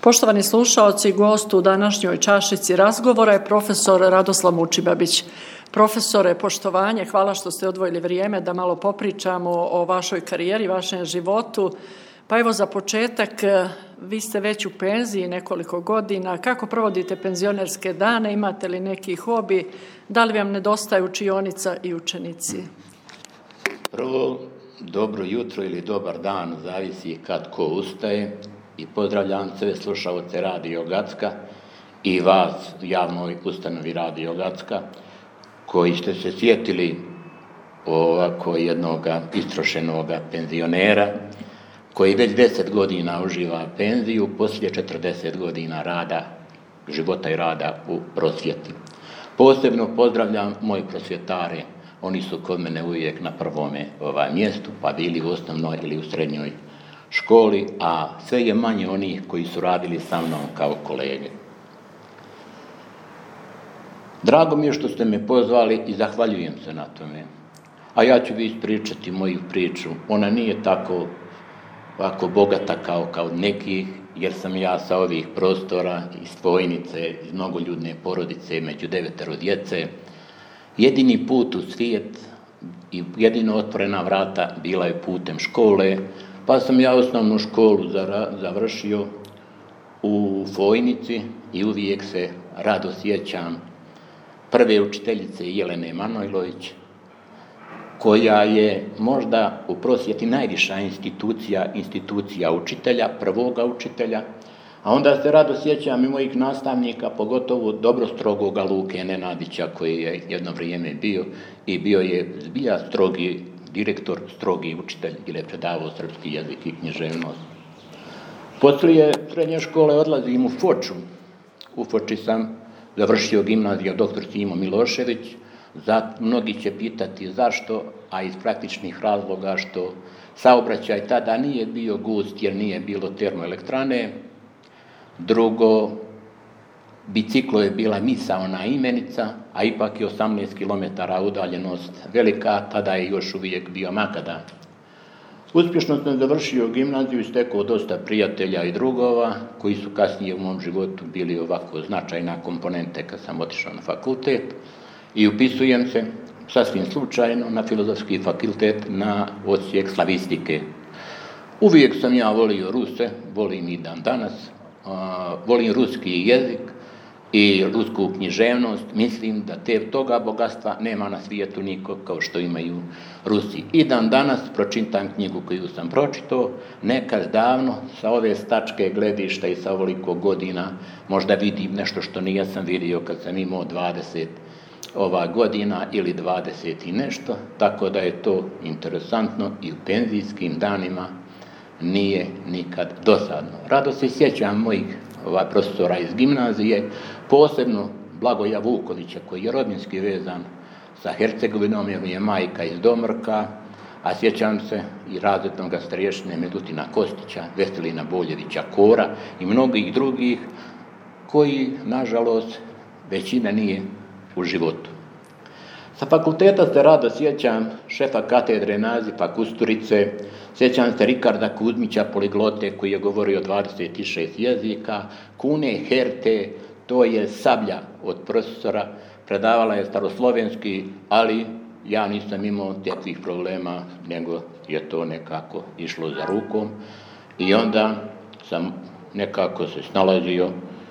Poštovani slušaoci, gost u današnjoj čašici razgovora je profesor Radoslav Mučibabić. Profesore, poštovanje, hvala što ste odvojili vrijeme da malo popričamo o vašoj karijeri, vašem životu. Pa evo za početak, vi ste već u penziji nekoliko godina. Kako provodite penzionerske dane? Imate li neki hobi? Da li vam nedostaju učionica i učenici? Prvo, dobro jutro ili dobar dan, zavisi kad ko ustaje. I pozdravljam sve slušaoce Radio Gacka i vas u javnoj ustanovi Radio Gacka koji ste se sjetili ovako jednoga istrošenoga penzionera koji već 10 godina uživa penziju poslije 40 godina rada, života i rada u prosvjeti. Posebno pozdravljam moje prosvjetare, oni su kod mene uvijek na prvome mjestu, pa bili u osnovnoj ili u srednjoj školi, a sve je manje onih koji su radili sa mnom kao kolege. Drago mi je što ste me pozvali i zahvaljujem se na tome. A ja ću vi ispričati moju priču. Ona nije tako bogata kao nekih, jer sam ja sa ovih prostora, iz Vojnice, iz mnogoljudne porodice, među 9 djece. Jedini put u svijet i jedino otvorena vrata bila je putem škole, pa sam ja osnovnu školu završio u Vojnici i uvijek se rado sjećam prve učiteljice Jelene Manojlović, koja je možda u prosvjeti najviša institucija učitelja, prvoga učitelja, a onda se rado sjećam i mojih nastavnika, pogotovo dobro strogoga Luke Nenadića, koji je jedno vrijeme bio i bio je zbilja strogi direktor, strogi učitelj, jer je predavao srpski jezik i književnost. Poslije srednje škole odlazim u Foču. U Foči sam završio gimnaziju dr. Simo Milošević. Mnogi će pitati zašto, a iz praktičnih razloga što saobraćaj tada nije bio gust jer nije bilo termoelektrane. Drugo, biciklo je bila misaona imenica, a ipak je 18 km udaljenost velika, tada je još uvijek bio makadam. Uspješno sam završio gimnaziju i stekao dosta prijatelja i drugova, koji su kasnije u mom životu bili ovako značajna komponente kad sam otišao na fakultet i upisujem se sasvim slučajno na Filozofski fakultet na odsjek slavistike. Uvijek sam ja volio Ruse, volim i dan danas, volim ruski jezik i rusku književnost. Mislim da toga bogatstva nema na svijetu niko kao što imaju Rusi. I dan danas pročitam knjigu koju sam pročitao, nekad davno sa ove stačke gledišta i sa ovoliko godina možda vidim nešto što nisam vidio kad sam imao 20 godina ili 20 i nešto, tako da je to interesantno i u penzijskim danima nije nikad dosadno. Rado se sjećam mojih profesora iz gimnazije, posebno Blagoja Vukovića, koji je rodbinski vezan sa Hercegovinom, jer je majka iz Domrka, a sjećam se i razrednog starješine Milutina Kostića, Veselina Boljevića Kora i mnogih drugih koji, nažalost, većina nije u životu. Sa fakulteta se rado sjećam šefa katedre Nazifa Kusturice, sjećam se Rikarda Kuzmića, poliglote, koji je govorio 26 jezika, Kune Herte, to je Sablja od profesora, predavala je staroslovenski, ali ja nisam imao takvih problema, nego je to nekako išlo za rukom i onda sam nekako se snalazio.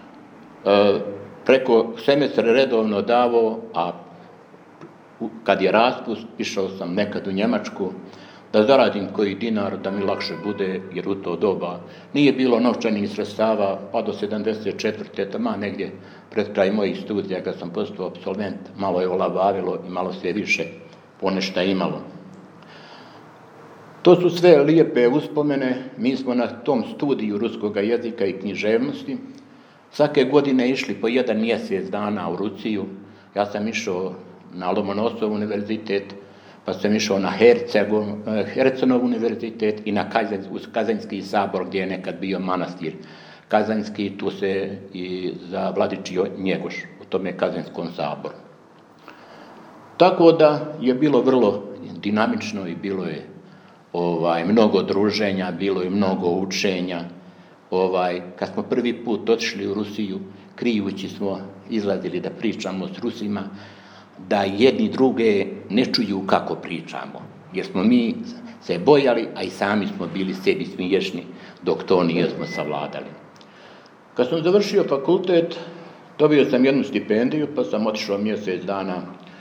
Preko semestra redovno davao, a kad je raspust, išao sam nekad u Njemačku da zaradim koji dinar, da mi lakše bude, jer u to doba nije bilo novčanih sredstava, pa do 74. tamo negdje pred kraj mojih studija, kad sam postao apsolvent, malo je olabavilo i malo se više ponešta imalo. To su sve lijepe uspomene. Mi smo na tom studiju ruskog jezika i književnosti svake godine išli po 1 mjesec dana u Rusiju. Ja sam išao na Lomonosov univerzitet, pa sam išao na Hercenov univerzitet i na Kazanjski sabor, gdje je nekad bio manastir Kazanjski, tu se i zavladičio Njegoš u tome Kazanjskom saboru. Tako da je bilo vrlo dinamično i bilo je mnogo druženja, bilo je mnogo učenja, kad smo prvi put otišli u Rusiju, krijući smo izlazili da pričamo s Rusima, da jedni druge ne čuju kako pričamo, jer smo mi se bojali, a i sami smo bili sebi smiješni, dok to nismo savladali. Kad sam završio fakultet, dobio sam jednu stipendiju, pa sam otišao mjesec dana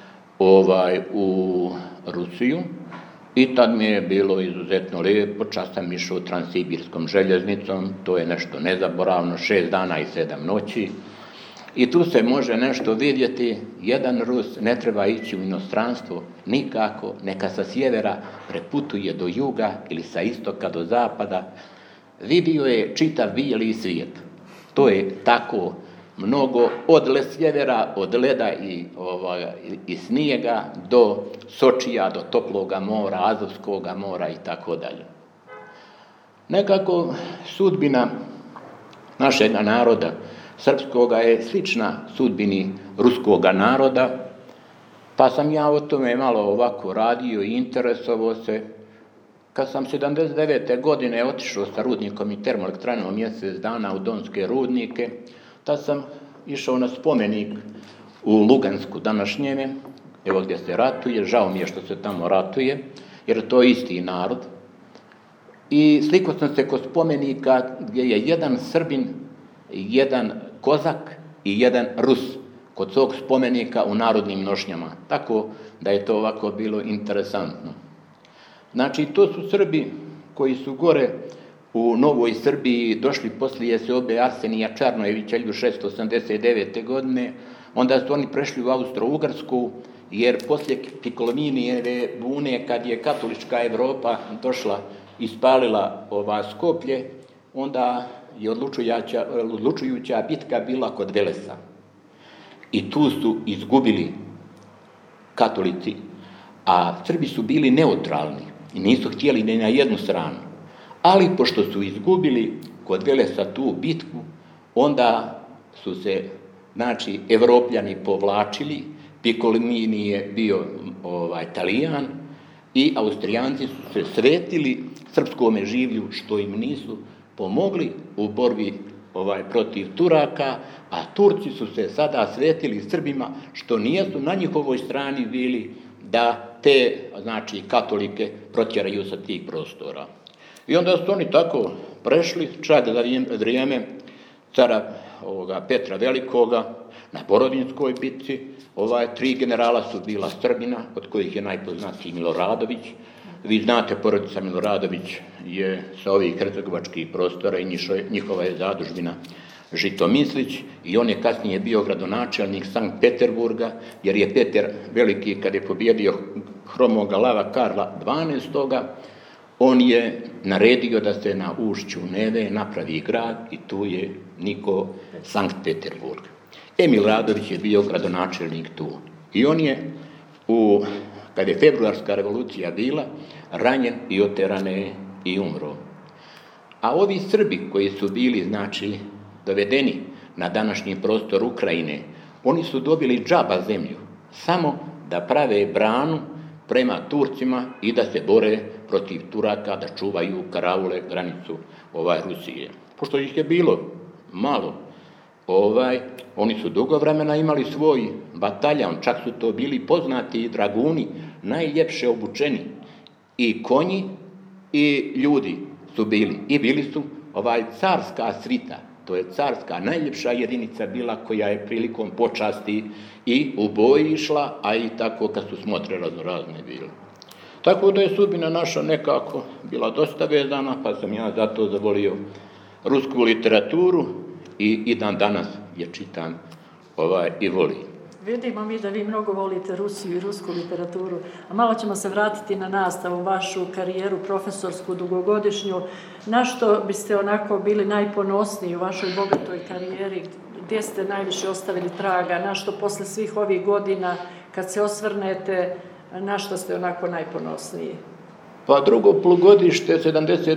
u Rusiju i tad mi je bilo izuzetno lijepo. Čas sam išao transsibirskom željeznicom, to je nešto nezaboravno, 6 dana i 7 noći. I tu se može nešto vidjeti, jedan Rus ne treba ići u inostranstvo nikako, neka sa sjevera preputuje do juga ili sa istoka do zapada, vidio je čitav bijeli svijet. To je tako mnogo od sjevera, od leda i snijega do Sočija, do toploga mora, Azovskoga mora i tako dalje. Nekako sudbina našega naroda srpskoga je slična sudbini ruskoga naroda, pa sam ja o tome malo ovako radio i interesovao se. Kad sam 79. godine otišao sa rudnikom i termoelektranom mjesec dana u Donske rudnike, tad sam išao na spomenik u Lugansku današnjeme, evo gdje se ratuje, žao mi je što se tamo ratuje, jer to je isti narod. I slikao sam se kod spomenika gdje je jedan Srbin, jedan Kozak i jedan Rus kod svog spomenika u narodnim nošnjama. Tako da je to ovako bilo interesantno. Znači, to su Srbi koji su gore u Novoj Srbiji došli poslije seobe Arsenija Čarnojevića 1689. godine, onda su oni prešli u Austro-Ugarsku, jer poslije Piccolomijeve bune, kad je katolička Evropa došla i spalila Skoplje, onda je odlučujuća bitka bila kod Velesa. I tu su izgubili katolici, a Srbi su bili neutralni i nisu htjeli ni na jednu stranu. Ali pošto su izgubili kod Velesa tu bitku, onda su se, znači, Evropljani povlačili, Piccolomini je bio Talijan i Austrijanci su se svetili srpskome življu, što im nisu pomogli u borbi protiv Turaka, a Turci su se sada svetili Srbima, što nisu na njihovoj strani bili da te, znači, katolike protjeraju sa tih prostora. I onda su oni tako prešli, čak za vrijeme cara Petra Velikoga na Borodinskoj bitci. 3 generala su bila Srbina, od kojih je najpoznatiji Miloradović. Vi znate, porodica Miloradović je sa ovih hercegovačkih prostora i njihova je zadužbina Žitomislić, i on je kasnije bio gradonačelnik Sankt Peterburga, jer je Peter Veliki, kad je pobjedio hromoga lava Karla XII, on je naredio da se na ušću Neve napravi grad i tu je niko Sankt Peterburg. Emil Radović je bio gradonačelnik tu. I on je, kad je februarska revolucija bila, ranjen i oteran je i umro. A ovi Srbi koji su bili, znači, dovedeni na današnji prostor Ukrajine, oni su dobili džaba zemlju, samo da prave branu prema Turcima i da se bore protiv Turaka, da čuvaju karaule granicu Rusije. Pošto ih je bilo malo, oni su dugo vremena imali svoj bataljan, čak su to bili poznati draguni, najljepše obučeni, i konji i ljudi su bili. I bili su carska svita, to je carska najljepša jedinica bila, koja je prilikom počasti i u boji išla, a i tako kad su smotre raznorazne bile. Tako da je sudbina naša nekako bila dosta vezana, pa sam ja zato zavolio rusku literaturu i dan danas je čitam i volim. Vidimo mi da vi mnogo volite Rusiju i rusku literaturu, a malo ćemo se vratiti na nastavu, vašu karijeru profesorsku dugogodišnju. Na što biste onako bili najponosniji u vašoj bogatoj karijeri? Gdje ste najviše ostavili traga? Na što posle svih ovih godina, kad se osvrnete, na što ste onako najponosniji? Pa drugo polugodište 76.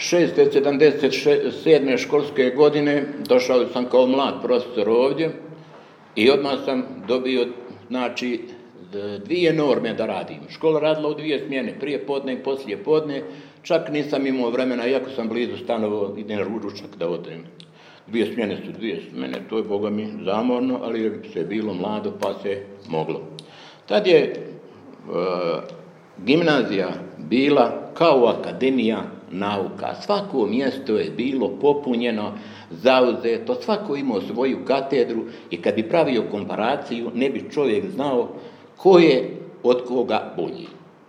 77. školske godine došao sam kao mlad profesor ovdje i odmah sam dobio, znači, 2 norme da radim. Škola radila u 2 smjene, prije podne i poslije podne. čak nisam imao vremena, iako sam blizu stanovo, idem na ručak da odem. 2 smjene su 2 smjene, to je, Boga mi, zamorno, ali je se bilo mlado pa se moglo. Tad je gimnazija bila kao akademija nauka. Svako mjesto je bilo popunjeno, zauzeto, svako imao svoju katedru i kad bi pravio komparaciju, ne bi čovjek znao ko je od koga bolji.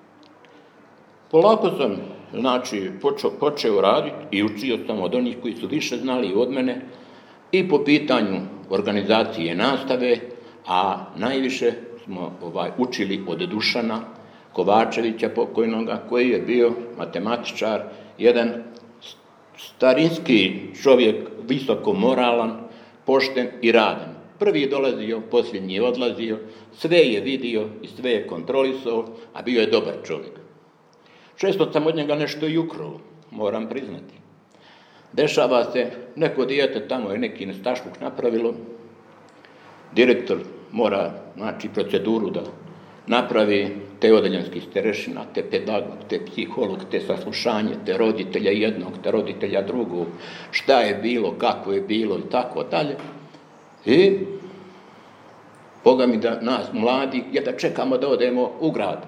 Polako sam, znači, počeo raditi i učio sam od onih koji su više znali od mene i po pitanju organizacije nastave, a najviše smo učili od Dušana Kovačevića pokojnoga, koji je bio matematičar, jedan starinski čovjek, visoko moralan, pošten i radan. Prvi je dolazio, posljednji je odlazio, sve je vidio i sve je kontrolisao, a bio je dobar čovjek. Često sam od njega nešto i ukrao, moram priznati. Dešava se, neko dijete tamo je neki nestašluk napravilo, direktor mora, znači, proceduru da napravi te odeljenski starešina, te pedagog, te psiholog, te saslušanje, te roditelja jednog, te roditelja drugog, šta je bilo, kako je bilo i tako dalje. I, Boga mi da nas mladi, da čekamo da odemo u grad.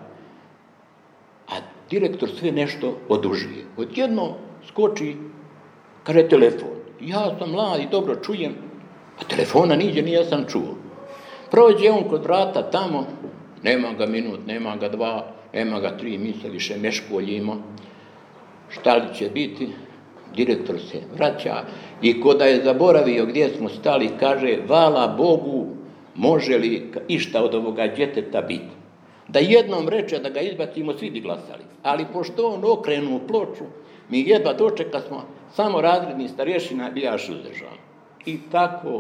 A direktor sve nešto odužuje. Odjedno skoči, kaže telefon. Ja sam mlad i dobro čujem, a telefona niđe nisam čuo. Prođe on kod vrata tamo, nema ga minut, nema ga 2, nema ga 3, mi se više meškoljimo. Šta li će biti? Direktor se vraća i ko da je zaboravio gdje smo stali, kaže, hvala Bogu, može li išta od ovoga djeteta biti? Da jednom reče da ga izbacimo, svi bi glasali. Ali pošto on okrenu ploču, mi jedva dočeka smo, samo razredni starješina i ja suzdržan. I tako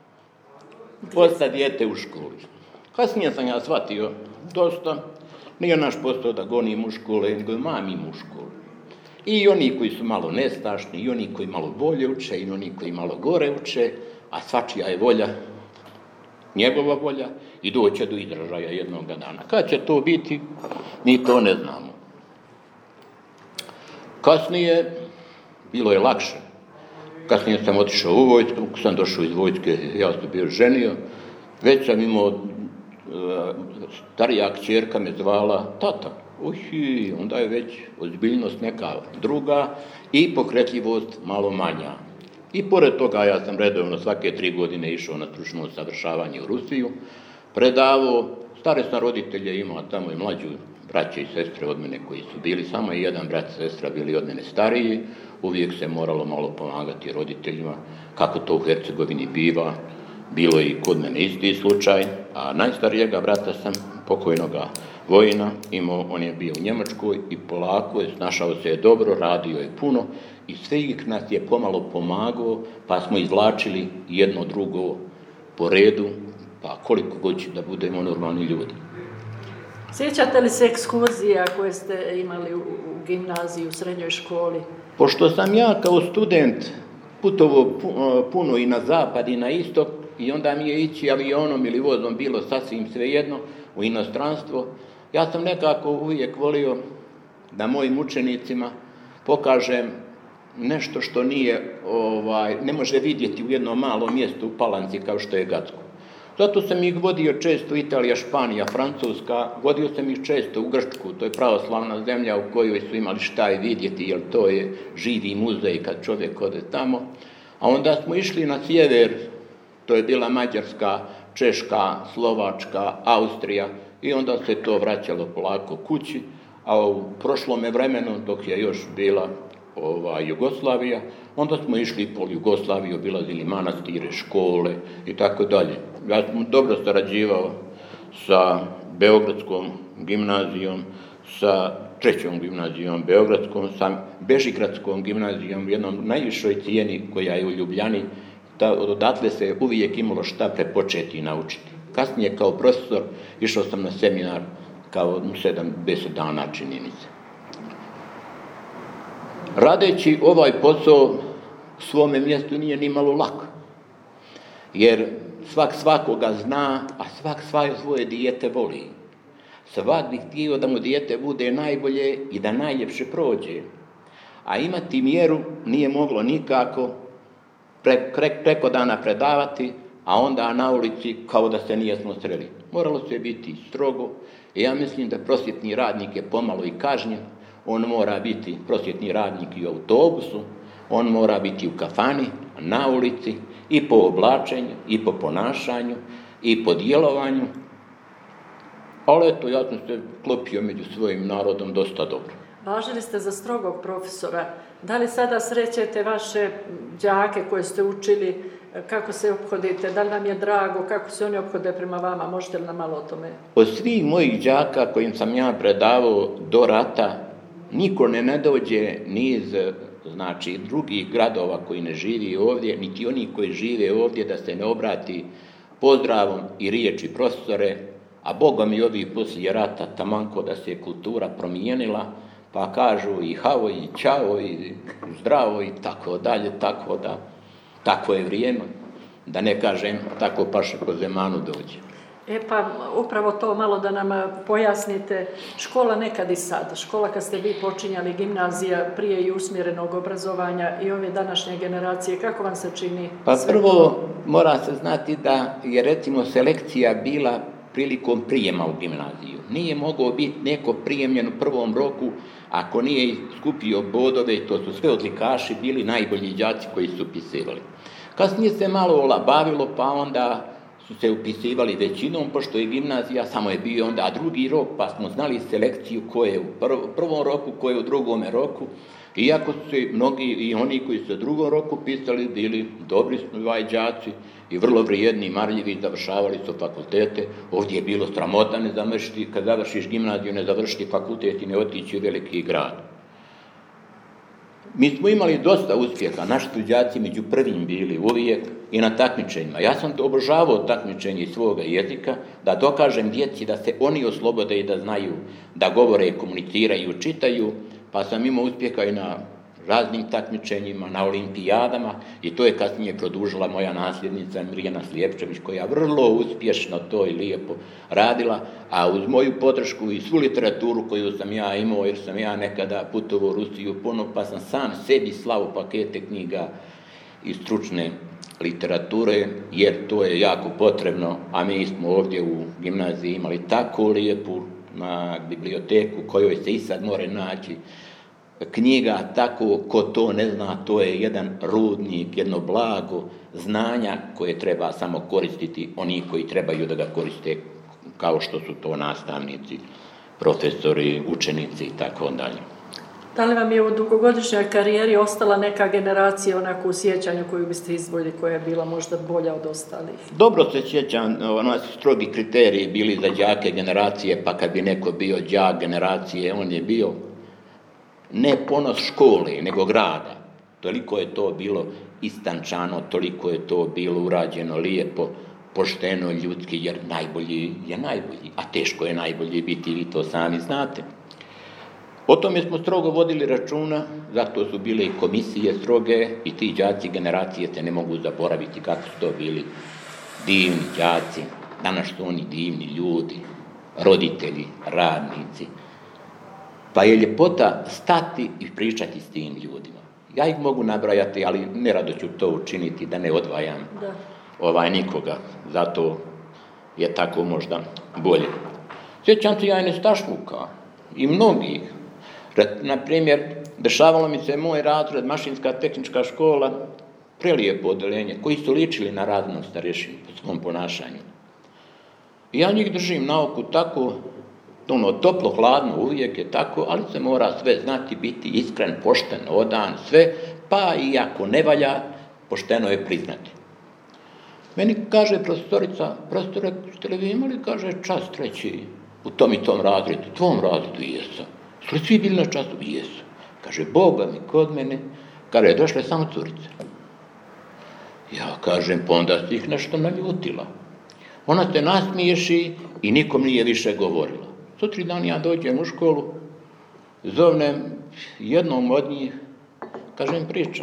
posta dijete u školi. Kasnije sam ja shvatio dosta, nije naš posao da gonim u škole, nego mamim u školu. I oni koji su malo nestašni, i oni koji malo bolje uče, i oni koji malo gore uče, a svačija je volja, njegova volja, i doće do izražaja jednog dana. Kad će to biti, mi to ne znamo. Kasnije, bilo je lakše. Kasnije sam otišao u vojsku, kad sam došao iz vojske, ja sam bio ženio, već sam imao, starija kćerka me zvala tata. Onda je već ozbiljnost neka druga i pokretljivost malo manja. I pored toga ja sam redovno svake 3 godine išao na stručno usavršavanje u Rusiju, predavao, stare sam roditelje imao tamo i mlađu braće i sestre od mene koji su bili, samo je jedan brat i sestra bili od mene stariji, uvijek se moralo malo pomagati roditeljima, kako to u Hercegovini biva, bilo je i kod mene isti slučaj, a najstarijega brata sam, pokojnoga vojna, imao, on je bio u Njemačkoj i polako je, snašao se je dobro, radio je puno i svih nas je pomalo pomagao, pa smo izvlačili jedno drugo po redu, pa koliko god će da budemo normalni ljudi. Sjećate li se ekskurzija koje ste imali u gimnaziji, u srednjoj školi? Pošto sam ja kao student putovao puno i na zapad i na istok, i onda mi je ići avionom ili vozom bilo sasvim svejedno u inostranstvo, ja sam nekako uvijek volio da mojim učenicima pokažem nešto što nije, ne može vidjeti u jednom malom mjestu u Palanci kao što je Gacko. Zato sam ih vodio često Italija, Španija, Francuska, vodio sam ih često u Grčku, to je pravoslavna zemlja u kojoj su imali šta i vidjeti, jer to je živi muzej kad čovjek ode tamo. A onda smo išli na sjever, to je bila Mađarska, Češka, Slovačka, Austrija i onda se to vraćalo polako kući, a u prošlome vremenu, dok je još bila Jugoslavija, onda smo išli po Jugoslaviji, obilazili manastire, škole i tako dalje. Ja sam dobro sarađivao sa Beogradskom gimnazijom, sa 3. gimnazijom Beogradskom, sa Bežigradskom gimnazijom, jednom najvišoj cijeni koja je u Ljubljani. Odatle se uvijek imalo šta prepočeti i naučiti. Kasnije kao profesor išao sam na seminar kao 7-10 dana, čini mi se. Radeći ovaj posao svome mjestu nije ni malo lako, jer svak svakoga zna, a svak svoje dijete voli. Svak bi htio da mu dijete bude najbolje i da najljepše prođe. a imati mjeru nije moglo nikako preko dana predavati, a onda na ulici kao da se nijesmo sreli. Moralo se biti strogo i ja mislim da prosvjetni radnik je pomalo i kažnjen. On mora biti prosvjetni radnik i u autobusu, on mora biti u kafani, na ulici, i po oblačenju, i po ponašanju, i po djelovanju. Ali eto, ja sam se klopio među svojim narodom dosta dobro. Važili ste za strogog profesora. Da li sada srećete vaše đake koje ste učili, kako se ophodite, da li vam je drago, kako se oni ophode prema vama? Možete li nam malo o tome? Od svih mojih đaka kojim sam ja predavao do rata, niko ne dođe ni iz drugih gradova koji ne živi ovdje, niti oni koji žive ovdje, da se ne obrati pozdravom i riječi profesore, a Boga mi ovi poslije rata tamanko da se kultura promijenila, pa kažu i havo i ćao i zdravo i tako dalje, tako da tako je vrijeme, da ne kažem tako paše po zemanu dođe. Pa upravo to malo da nam pojasnite, škola nekad i sad, škola kad ste vi počinjali, gimnazija prije i usmjerenog obrazovanja i ove današnje generacije, kako vam se čini? Pa prvo mora se znati da je recimo selekcija bila prilikom prijema u gimnaziju. Nije mogao biti neko prijemljen u prvom roku ako nije skupio bodove, to su sve odlikaši bili najbolji đaci koji su upisivali. Kasnije se malo olabavilo, pa onda su se upisivali većinom, pošto je gimnazija, samo je bio onda drugi rok, pa smo znali selekciju ko je u prvom roku, ko je u drugom roku. Iako su se mnogi i oni koji su u drugom roku pisali bili dobri đaci i vrlo vrijedni, marljivi, završavali su fakultete. Ovdje je bilo sramota ne završiti, kad završiš gimnaziju, ne završiti fakultet i ne otići u veliki grad. Mi smo imali dosta uspjeha, naši su đaci među prvim bili uvijek i na takmičenjima. Ja sam obožavao takmičenje iz svoga jezika, da dokažem djeci da se oni oslobode i da znaju da govore, komuniciraju, čitaju, pa sam imao uspjeha i na raznim takmičenjima, na olimpijadama i to je kasnije produžila moja nasljednica Mirjana Slijepčević, koja vrlo uspješno to i lijepo radila, a uz moju podršku i svu literaturu koju sam ja imao, jer sam ja nekada putovao u Rusiju puno, pa sam sam sebi slao pakete knjiga i stručne literature, jer to je jako potrebno, a mi smo ovdje u gimnaziji imali tako lijepu biblioteku kojoj se i sad more naći knjiga, tako ko to ne zna, to je jedan rudnik, jedno blago znanja koje treba samo koristiti oni koji trebaju da ga koriste, kao što su to nastavnici, profesori, učenici i tako dalje. Da li vam je u dugogodišnjoj karijeri ostala neka generacija onako u sjećanju koju biste izdvojili, koja je bila možda bolja od ostalih? Dobro se sjećam, strogi kriteriji bili za đake generacije, pa kad bi neko bio đak generacije, on je bio ne ponos škole, nego grada. Toliko je to bilo istančano, toliko je to bilo urađeno lijepo, pošteno, ljudski, jer najbolji je najbolji, a teško je najbolji biti, vi to sami znate. O tome smo strogo vodili računa, zato su bile i komisije stroge i ti đaci generacije se ne mogu zaboraviti kako su to bili divni đaci. Danas su oni divni ljudi, roditelji, radnici. Pa je ljepota stati i pričati s tim ljudima. Ja ih mogu nabrajati, ali nerado ću to učiniti, da ne odvajam nikoga. Zato je tako možda bolje. Sjećam se ja i nestašluka i mnogih. Na primjer, dešavalo mi se moj razred, mašinska tehnička škola, prelijepo odeljenje, koji su ličili na razrednog starješinu po svom ponašanju. I ja njih držim na oku tako, toplo, hladno, uvijek je tako, ali se mora sve znati, biti iskren, pošten, odan, sve, pa i ako ne valja, pošteno je priznati. Meni kaže profesorica, profesore, ste li vi imali, kaže, čas treći u tom i tom razredu, tvom razredu jesam. Ste li svi bili na času? Jesu. Kaže, Boga mi kod mene, kaže, došle samo curice. Ja kažem, pa onda si ih nešto naljutila. Ona se nasmiješi i nikom nije više govorila. Sutri dan ja dođem u školu, zovnem jednom od njih, kažem, pričaj.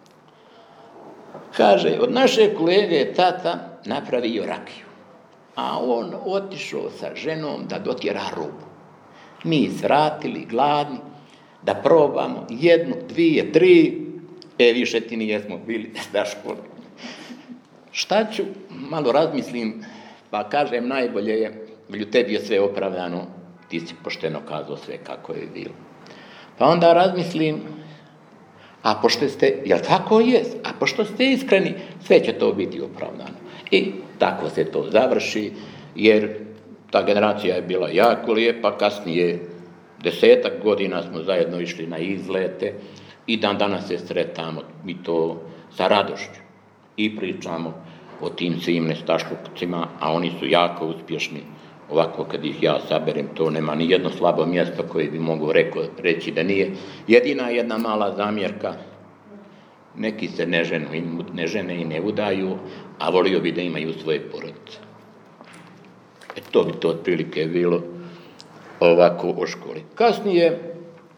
Kaže, od naše kolege je tata napravio rakiju, a on otišao sa ženom da dotjera rubu. Mi svratili, gladni, da probamo 1, 2, 3, više ti nijesmo bili da školi. Šta ću? Malo razmislim, pa kažem najbolje je, tebi je sve opravdano, ti si pošteno kazao sve kako je bilo. Pa onda razmislim, a pošto ste, jel tako jest, a pošto ste iskreni, sve će to biti opravdano. I tako se to završi, jer ta generacija je bila jako lijepa, kasnije 10-ak godina smo zajedno išli na izlete i dan danas se sretamo i to sa radošću i pričamo o tim svim nestašlucima, a oni su jako uspješni. Ovako kad ih ja saberem, to nema ni jedno slabo mjesto koje bi mogu reći da nije. Jedina jedna mala zamjerka, neki se ne žene i ne udaju, a volio bi da imaju svoje porodice. To bi to otprilike bilo ovako o školi. Kasnije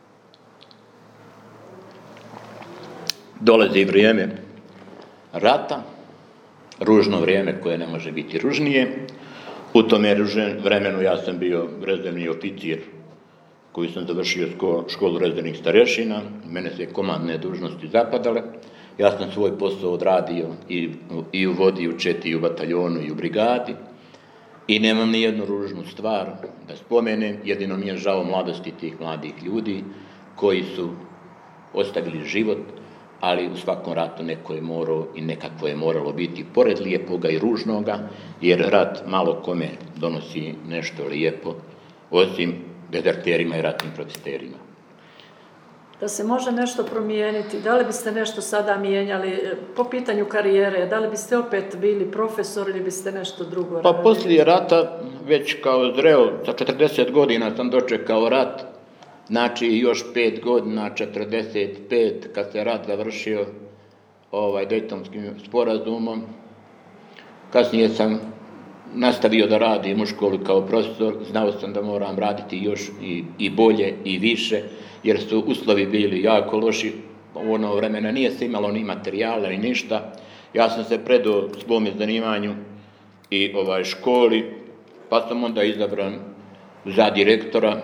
dolazi vrijeme rata, ružno vrijeme koje ne može biti ružnije. U tome vremenu ja sam bio rezervni oficir koji sam završio školu rezervnih starješina, mene se komandne dužnosti zapadale. Ja sam svoj posao odradio i u vodi, u četi, i u bataljonu, i u brigadi. I nemam ni jednu ružnu stvar da spomenem, jedino mi je žao mladosti tih mladih ljudi koji su ostavili život, ali u svakom ratu neko je morao i nekako je moralo biti pored lijepoga i ružnoga, jer rat malo kome donosi nešto lijepo, osim dezerterima i ratnim profiterima. Da se može nešto promijeniti, da li biste nešto sada mijenjali po pitanju karijere, da li biste opet bili profesor ili biste nešto drugo radili? Pa poslije rata, već kao zreo, sa 40 godina sam dočekao rat, znači još 5 godina, 45, kad se rat završio Dejtonskim sporazumom. Kasnije sam nastavio da radim u školi kao profesor, znao sam da moram raditi još i bolje i više, jer su uslovi bili jako loši. U ono vremena nije se imalo ni materijala ni ništa. Ja sam se predao svome zanimanju i školi, pa sam onda izabran za direktora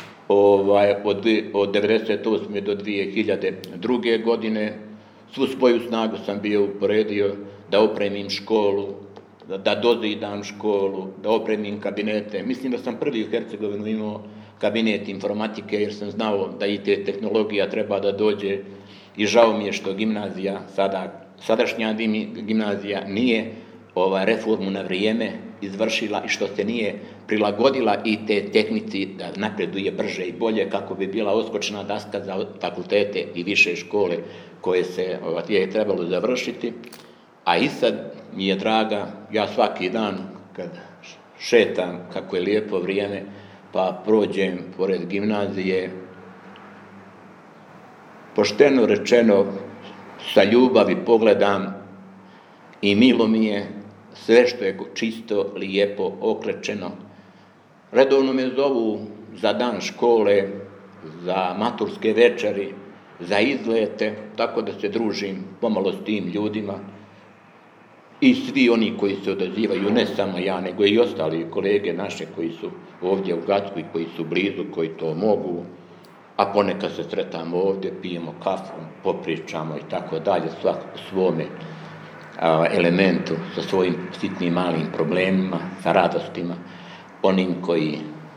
od 1998. do 2002. godine. Svu svoju snagu sam bio uporedio da opremim školu, da dozidam školu, da opremim kabinete. Mislim da sam prvi u Hercegovini imao kabinet informatike, jer sam znao da IT tehnologija treba da dođe, i žao mi je što gimnazija, sadašnja gimnazija nije reformu na vrijeme izvršila i što se nije prilagodila IT tehnici da napreduje brže i bolje, kako bi bila odskočna daska za fakultete i više škole koje se je trebalo završiti. A i sad mi je draga, ja svaki dan kad šetam, kako je lijepo vrijeme, pa prođem pored gimnazije, pošteno rečeno, sa ljubavi pogledam i milo mi je sve što je čisto, lijepo, okrečeno. Redovno me zovu za dan škole, za maturske večeri, za izlete, tako da se družim pomalo s tim ljudima. I svi oni koji se odazivaju, ne samo ja, nego i ostali kolege naše koji su ovdje u Gacku i koji su blizu, koji to mogu, a ponekad se sretamo ovdje, pijemo kafu, popričamo i tako dalje, svak u svome elementu, sa svojim sitnim malim problemima, sa radostima, onim koji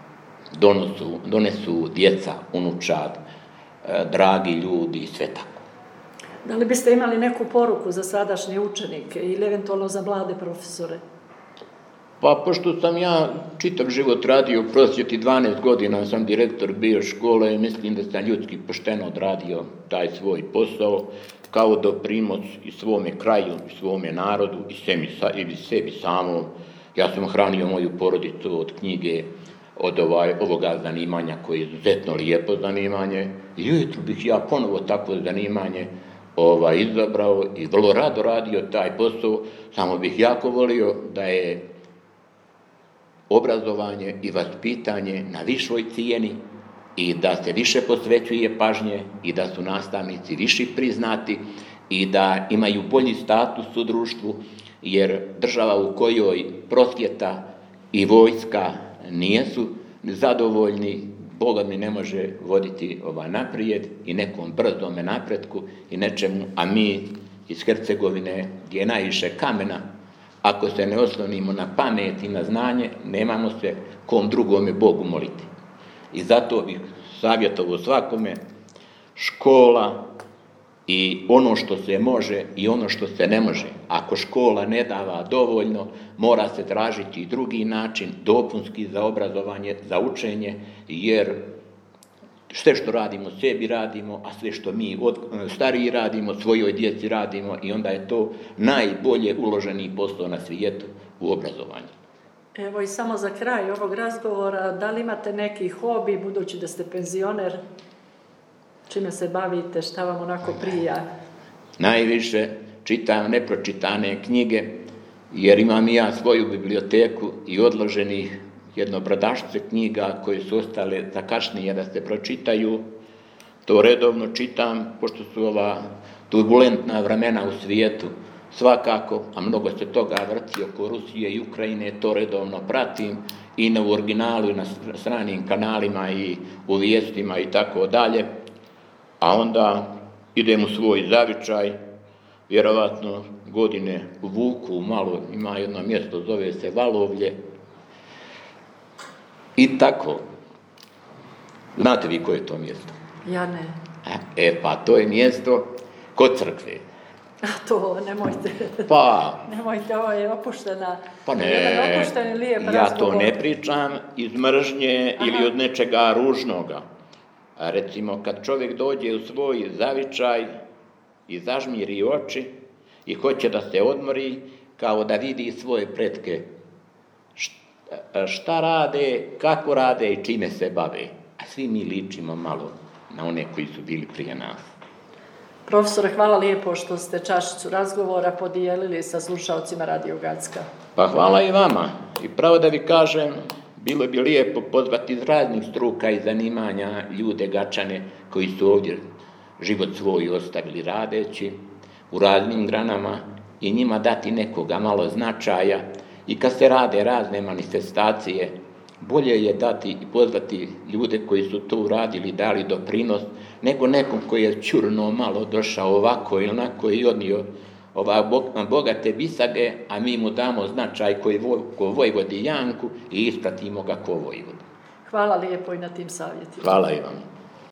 donesu djeca, unučad, dragi ljudi i sve tako. Da li biste imali neku poruku za sadašnje učenike ili eventualno za mlade profesore? Pa pošto sam ja čitav život radio u prosvjeti, 12 godina sam direktor bio škole i mislim da sam ljudski pošteno odradio taj svoj posao kao doprinos i svome kraju, i svome narodu i sebi samom. Ja sam hranio moju porodicu od knjige, od ovoga zanimanja koje je izuzetno lijepo zanimanje, i ujutro bih ja ponovo takvo zanimanje izabrao i vrlo rado radio taj posao, samo bih jako volio da je obrazovanje i vaspitanje na višoj cijeni i da se više posvećuje pažnje i da su nastavnici više priznati i da imaju bolji status u društvu, jer država u kojoj prosvjeta i vojska nijesu zadovoljni, Boga mi ne može voditi naprijed i nekom brzome napretku i nečemu, a mi iz Hercegovine, gdje je najviše kamena, ako se ne oslonimo na pamet i na znanje, nemamo se kom drugome Bogu moliti. I zato bih savjetovao svakome, škola i ono što se može i ono što se ne može. Ako škola ne dava dovoljno, mora se tražiti i drugi način, dopunski za obrazovanje, za učenje, jer sve što radimo, sebi radimo, a sve što mi stariji radimo, svojoj djeci radimo i onda je to najbolje uloženi posao na svijetu u obrazovanju. Evo i samo za kraj ovog razgovora, da li imate neki hobi, budući da ste penzioner, čime se bavite, šta vam onako prija? Najviše čitam nepročitane knjige, jer imam i ja svoju biblioteku i odloženih jedno brdašce knjiga koje su ostale za kasnije da se pročitaju. To redovno čitam, pošto su ova turbulentna vremena u svijetu svakako, a mnogo se toga vrti oko Rusije i Ukrajine, to redovno pratim i na originalu i na stranim kanalima i u vijestima i tako dalje. A onda idem u svoj zavičaj, vjerovatno godine u Vuku, malo ima jedno mjesto, zove se Valovlje. I tako. Znate vi koje je to mjesto? Ja ne. Pa to je mjesto kod crkve. A to, nemojte. Nemojte, ovo je opuštena. Pa ne, jedan opušteni lijep ja razgovor. to ne pričam iz mržnje ili od nečega ružnoga. A recimo, kad čovjek dođe u svoj zavičaj i zažmiri oči i hoće da se odmori, kao da vidi svoje pretke, šta rade, kako rade i čime se bave. A svi mi ličimo malo na one koji su bili prije nas. Profesore, hvala lijepo što ste čašicu razgovora podijelili sa slušalcima Radio Gacka. Pa hvala i vama. I pravo da vi kažem, bilo bi lijepo pozvati iz raznih struka i zanimanja ljude Gačane koji su ovdje život svoj ostavili radeći u raznim granama i njima dati nekoga malo značaja. I kad se rade razne manifestacije, bolje je dati i pozvati ljude koji su to uradili, dali doprinos, nego nekom koji je čurno malo došao ovako ili onako i odnio bogate bisage, a mi mu damo značaj ko Vojvodi Janku i ispratimo ga ko Vojvodu. Hvala lijepo i na tim savjetima. Hvala i vam.